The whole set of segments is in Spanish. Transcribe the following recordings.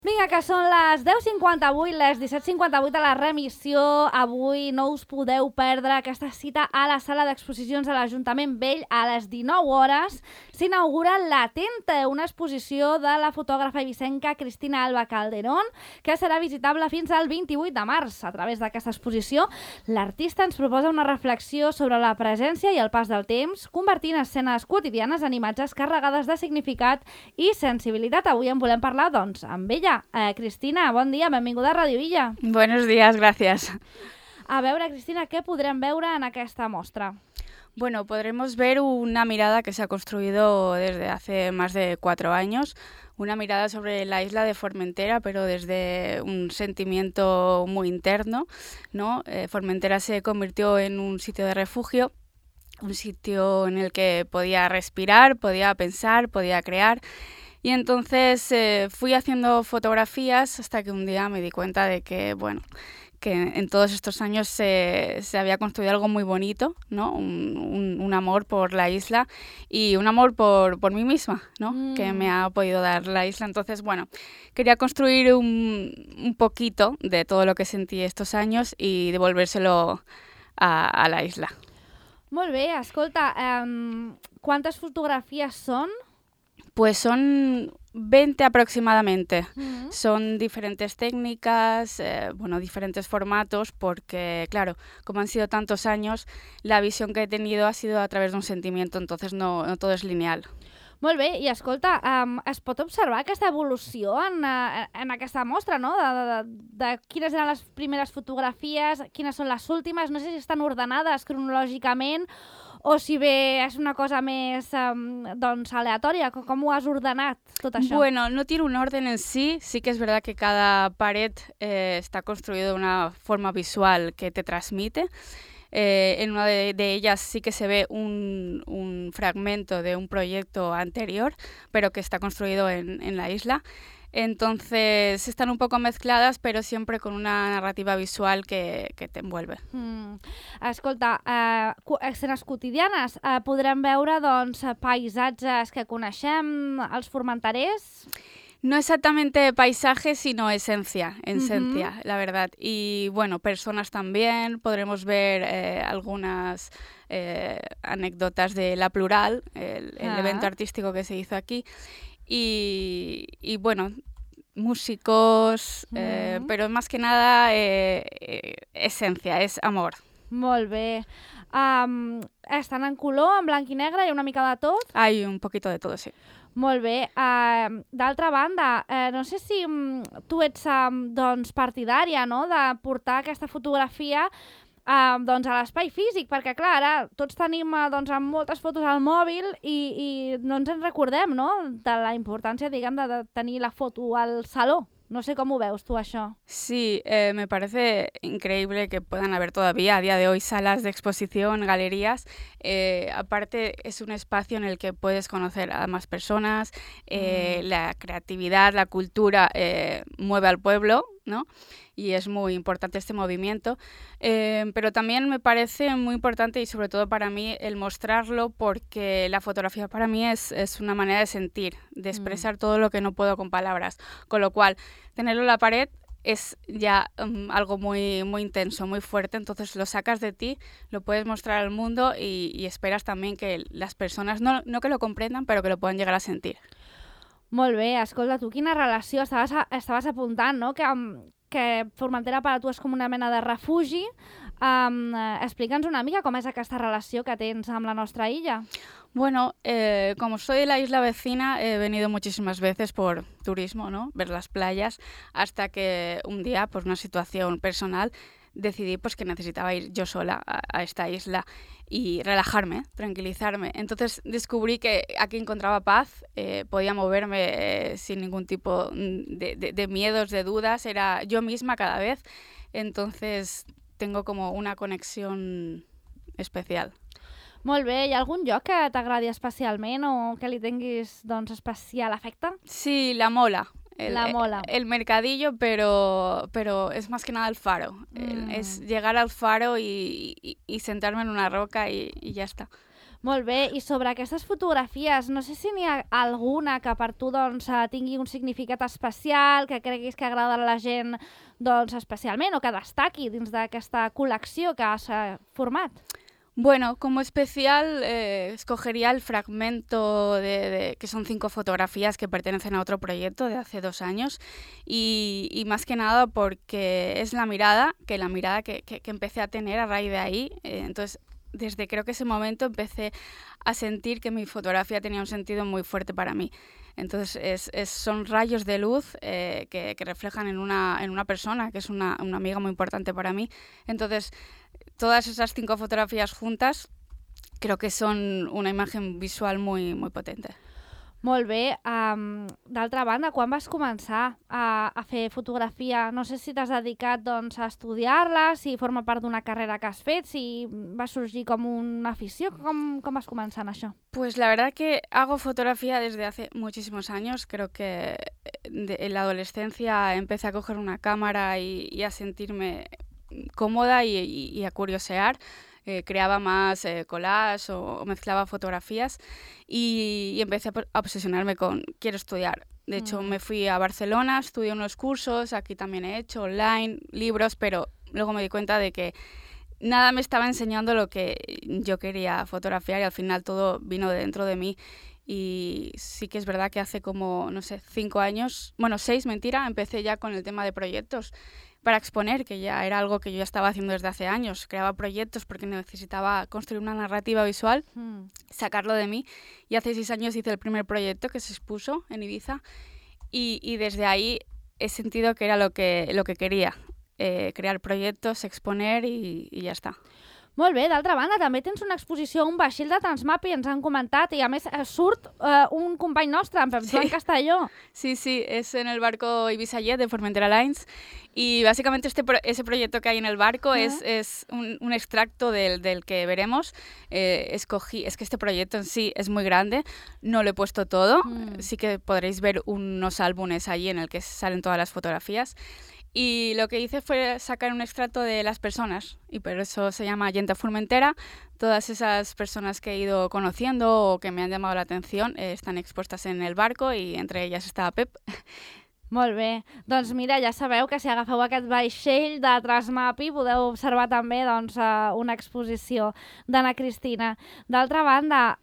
Vinga, que són les 10:58, les 17:58 a la remissió. Avui no us podeu perdre aquesta cita a la sala d'exposicions de l'Ajuntament Vell. A les 19 hores s'inaugura Latente, una exposició de la fotògrafa eivissenca Cristina Alba Calderón, que serà visitable fins al 28 de març. A través d'aquesta exposició, l'artista ens proposa una reflexió sobre la presència i el pas del temps, convertint escenes quotidianes en imatges carregades de significat i sensibilitat. Avui en volem parlar, doncs, amb ella. Cristina, bon dia, benvinguda a Radio Illa. Buenos días, gracias. A veure, Cristina, què podrem veure en aquesta mostra? Bueno, podremos ver una mirada que se ha construido desde hace más de 4 años, una mirada sobre la isla de Formentera, pero desde un sentimiento muy interno, ¿no? Formentera se convirtió en un sitio de refugio, un sitio en el que podía respirar, podía pensar, podía crear. Y entonces fui haciendo fotografías hasta que un día me di cuenta de que, bueno, que en todos estos años se había construido algo muy bonito, ¿no? Un amor por la isla y un amor por mí misma, ¿no? Que me ha podido dar la isla. Entonces, bueno, quería construir un poquito de todo lo que sentí estos años y devolvérselo a la isla. Molt bé, escolta, ¿cuántas fotografías son? Pues son 20 aproximadamente. Son diferentes técnicas, diferentes formatos, porque, claro, como han sido tantos años, la visión que he tenido ha sido a través de un sentimiento, entonces no todo es lineal. Molt bé, i escolta, es pot observar aquesta evolució en aquesta mostra, no? De quines eren les primeres fotografies, quines són les últimes, no sé si estan ordenades cronològicament o si bé és una cosa més aleatòria. Com ho has ordenat, tot això? Bueno, no tiene un orden en sí que es verdad que cada pared está construido de una forma visual que te transmite. En una de ellas sí que se ve un fragmento de un proyecto anterior, pero que está construido en la isla. Entonces están un poco mezcladas, pero siempre con una narrativa visual que te envuelve. Escolta, escenes quotidianes, podrem veure doncs, paisatges que coneixem, els formenterers? No exactamente paisaje, sino esencia, la verdad. Y bueno, personas también, podremos ver algunas anécdotas de La Plural, el evento artístico que se hizo aquí. Y bueno, músicos, pero más que nada esencia, es amor. Molt bé. Estan en color, en blanc i negre, hi ha una mica de tot? Hay un poquito de todo, sí. Molt bé. D'altra banda, no sé si tu ets partidària, no?, de portar aquesta fotografia a l'espai físic, perquè clar, ara tots tenim amb moltes fotos al mòbil i no ens en recordem, no?, de la importància, diguem, de tenir la foto al saló. No sé cómo veus tú eso. Sí, me parece increíble que puedan haber todavía a día de hoy salas de exposición, galerías. Aparte es un espacio en el que puedes conocer a más personas, la creatividad, la cultura mueve al pueblo, ¿no? Y es muy importante este movimiento, pero también me parece muy importante y sobre todo para mí el mostrarlo, porque la fotografía para mí es una manera de sentir, de expresar todo lo que no puedo con palabras, con lo cual tenerlo en la pared es ya algo muy, muy intenso, muy fuerte, entonces lo sacas de ti, lo puedes mostrar al mundo y esperas también que las personas, no que lo comprendan, pero que lo puedan llegar a sentir. Molt bé, escolta, tu quina relació estaves apuntant, no?, que Formentera per a tu és com una mena de refugi. Explica'ns una mica com és aquesta relació que tens amb la nostra illa. Bueno, como soy de la isla vecina, he venido muchísimas veces por turismo, ¿no?, ver las playas, hasta que un día, por una situación personal, decidí pues que necesitaba ir yo sola a esta isla y relajarme, tranquilizarme. Entonces descubrí que aquí encontraba paz, podía moverme sin ningún tipo de miedos, de dudas, era yo misma cada vez. Entonces tengo como una conexión especial. Molt bé, hi ha algun lloc que t'agradi especialment o que li tinguis especial afecte? Sí, La Mola. La Mola. El mercadillo, pero es más que nada el faro. Es llegar al faro y sentarme en una roca y ya está. Molt bé, i sobre aquestes fotografies, no sé si n'hi ha alguna que per tu doncs, tingui un significat especial, que creguis que agrada a la gent doncs, especialment, o que destaqui dins d'aquesta col·lecció que has format. Bueno, como especial escogería el fragmento que son 5 fotografías que pertenecen a otro proyecto de hace 2 años y más que nada porque es la mirada que empecé a tener a raíz de ahí. Entonces, desde creo que ese momento empecé a sentir que mi fotografía tenía un sentido muy fuerte para mí. Entonces son rayos de luz que reflejan en una persona que es una amiga muy importante para mí. Entonces todas esas 5 fotografías juntas creo que son una imagen visual muy, muy potente. Molt bé. D'altra banda, quan vas començar a fer fotografia? No sé si t'has dedicat doncs, a estudiar-la, si forma part d'una carrera que has fet, si va sorgir com una afició. Com vas començar en això? Pues la verdad que hago fotografía desde hace muchísimos años. Creo que en la adolescencia empecé a coger una cámara y a sentirme cómoda y a curiosear. Creaba más collage o mezclaba fotografías y empecé a obsesionarme con quiero estudiar. De hecho, me fui a Barcelona, estudié unos cursos, aquí también he hecho online, libros, pero luego me di cuenta de que nada me estaba enseñando lo que yo quería fotografiar y al final todo vino de dentro de mí. Y sí que es verdad que hace como, no sé, 5 años, bueno, 6, mentira, empecé ya con el tema de proyectos para exponer, que ya era algo que yo ya estaba haciendo desde hace años. Creaba proyectos porque necesitaba construir una narrativa visual, sacarlo de mí. Y hace 6 años hice el primer proyecto que se expuso en Ibiza y desde ahí he sentido que era lo que quería, crear proyectos, exponer y ya está. Molt bé, d'altra banda, també tens una exposició a un vaixell de Transmapi, ens han comentat, i a més surt un company nostre, en Pep Joan Castelló. Sí, es en el barco Ibiza Jet de Formentera Lines y básicamente ese proyecto que hay en el barco es un extracto del que veremos. Es que este proyecto en sí es muy grande, no lo he puesto todo, sí que podréis ver unos álbumes allí en el que salen todas las fotografías. Y lo que hice fue sacar un extracto de las personas y por eso se llama Gent a Formentera. Todas esas personas que he ido conociendo o que me han llamado la atención están expuestas en el barco y entre ellas estaba Pep. Molt bé. Doncs mira, ja sabeu que si agafeu aquest vaixell de Transmapi podeu observar també doncs, una exposició d'Anna Cristina. D'altra banda,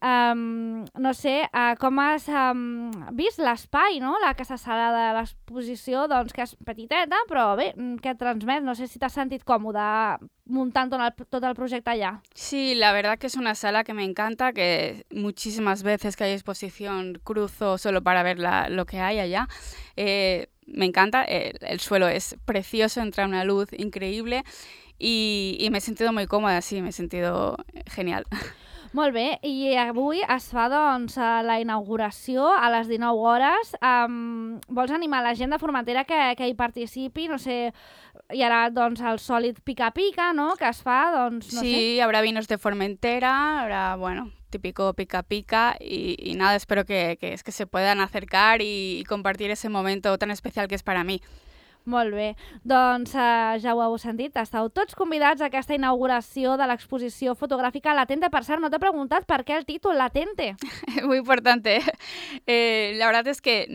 no sé, com has vist l'espai, no? La casa sala de l'exposició, doncs, que és petiteta, però bé, que et transmet. No sé si t'has sentit còmode montando todo el proyecto allá. Sí, la verdad que es una sala que me encanta, que muchísimas veces que hay exposición cruzo solo para ver lo que hay allá. Me encanta, el suelo es precioso, entra una luz increíble y me he sentido muy cómoda, sí, me he sentido genial. Molt bé, i avui es fa doncs, la inauguració a les 19 hores. Vols animar la gent de Formentera que hi participi? No sé, hi haurà doncs, el sòlid pica-pica, no?, que es fa, doncs, no sé. Sí, habrá vinos de Formentera, habrá, bueno, típico pica-pica y nada, espero que se puedan acercar y compartir ese momento tan especial que es para mí. Molt bé. Doncs ja ho heu sentit, esteu tots convidats a aquesta inauguració de l'exposició fotogràfica Latente. Per cert, no t'he preguntat per què el títol Latente. Muy importante. La verdad es que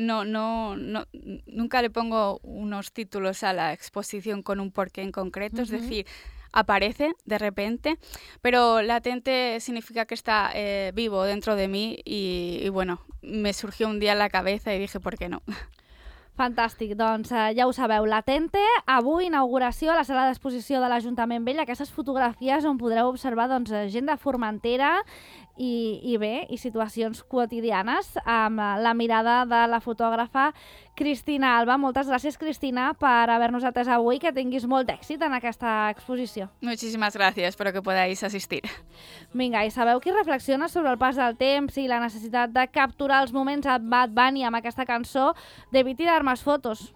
nunca le pongo unos títulos a la exposición con un porqué en concreto, es decir, aparece de repente, pero latente significa que está vivo dentro de mí y bueno, me surgió un día en la cabeza y dije, ¿por qué no? Fantàstic, doncs ja ho sabeu, Latente, avui inauguració a la sala d'exposició de l'Ajuntament Vell, aquestes fotografies on podreu observar doncs, gent de Formentera i bé, i situacions quotidianes amb la mirada de la fotògrafa Cristina Alba. Moltes gràcies, Cristina, per haver-nos atès avui, que tinguis molt d'èxit en aquesta exposició. Muchísimas gracias, espero que podáis asistir. Vinga, i sabeu qui reflexiona sobre el pas del temps i la necessitat de capturar els moments a Bad Bunny amb aquesta cançó Debí tirar más fotos.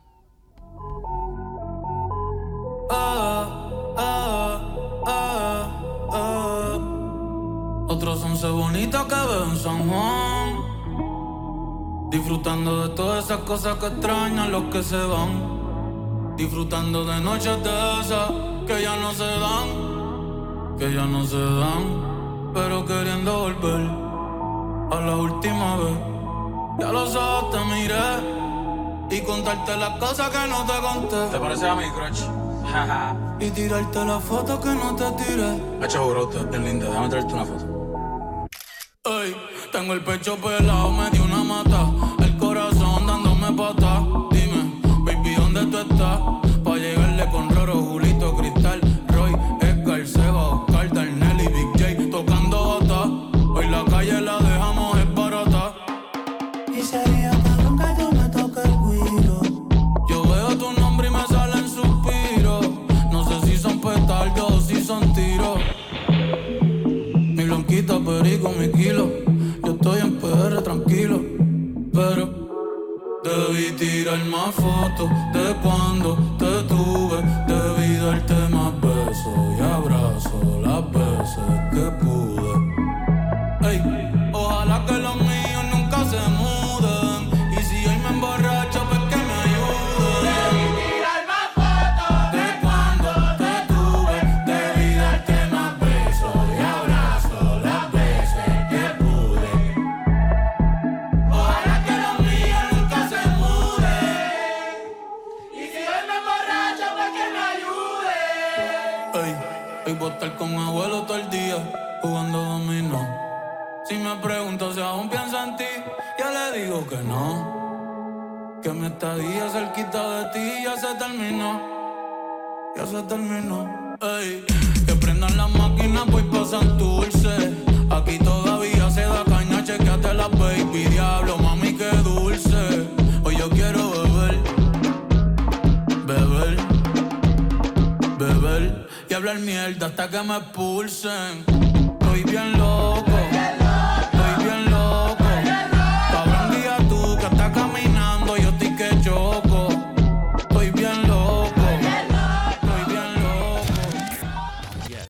Otros 11 bonitos que veo en San Juan, disfrutando de todas esas cosas que extrañan los que se van, disfrutando de noches de esas que ya no se dan, pero queriendo volver a la última vez. Ya los ojos te miré y contarte las cosas que no te conté. ¿Te parece a mi crush? Y tirarte las fotos que no te tiré. Hecho, bro, usted es bien linda, déjame traerte una foto. Ey, tengo el pecho pelado, me di una mata, el corazón dándome patas. Dime, baby, ¿dónde tú estás? Pa' llegarle con Roro, Julito, Cristal, Roy, Edgar, Seba, Oscar, Darnell y Big J tocando bata. Hoy la calle la dejamos es barata. Y sería cabrón que tú me toques el guiro. Yo veo tu nombre y me salen suspiros. No sé si son petardos o si son tiros. Mi blanquita, perico, mi kilo. Yo estoy en PR tranquilo, pero debí tirar más fotos de cuando te tuve. Debí darte más besos y abrazos las veces que pude. Ey, ojalá que los míos nunca se muden. Y si hoy me emborracho, pues que me ayuden. Debí tirar más fotos De cuando te tuve, debí darte más besos y abrazos las veces que pude. Ojalá que los míos nunca se muden. Y si hoy me emborracho, pues que me ayude. Ey, hoy voy a estar con mi abuelo todo el día jugando dominó. Si me pregunto si aún pienso en ti, ya le digo que no. Que mi estadía cerquita de ti ya se terminó. Ya se terminó. Ey, que prendan las máquinas, pues pasan dulce. Aquí todavía se da caña, chequeate las baby. Diablo, mami, qué dulce. Hoy yo quiero beber, beber, beber y hablar mierda hasta que me expulsen. Estoy bien loco,